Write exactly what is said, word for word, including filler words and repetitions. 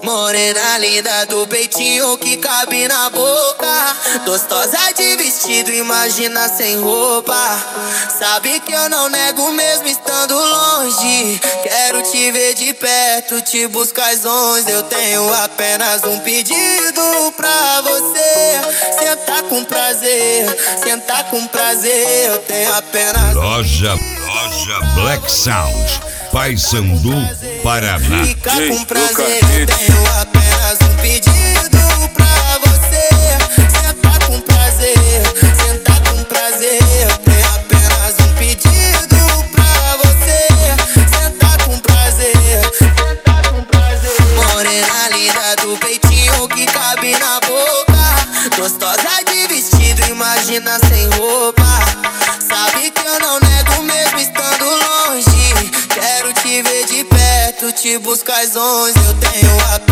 Morena linda do peitinho que cabe na boca, gostosa de vestido, imagina sem roupa. Sabe que eu não nego mesmo estando longe. Quero te ver de perto, te buscar às onze. Eu tenho apenas um pedido pra você: senta com prazer, senta com prazer. Eu tenho apenas Loja, loja Black Sound, Paysandu, Paraná. Fica com prazer, eu tenho apenas um pedido pra você: senta com prazer, senta com prazer. Eu tenho apenas um pedido pra você: senta com prazer, senta com prazer. Morena linda do peitinho que cabe na boca, gostosa de vestido, imagina sem roupa. Sabe que eu não nego mesmo estando longe. Quero te ver de perto, te buscar às onze. Eu tenho a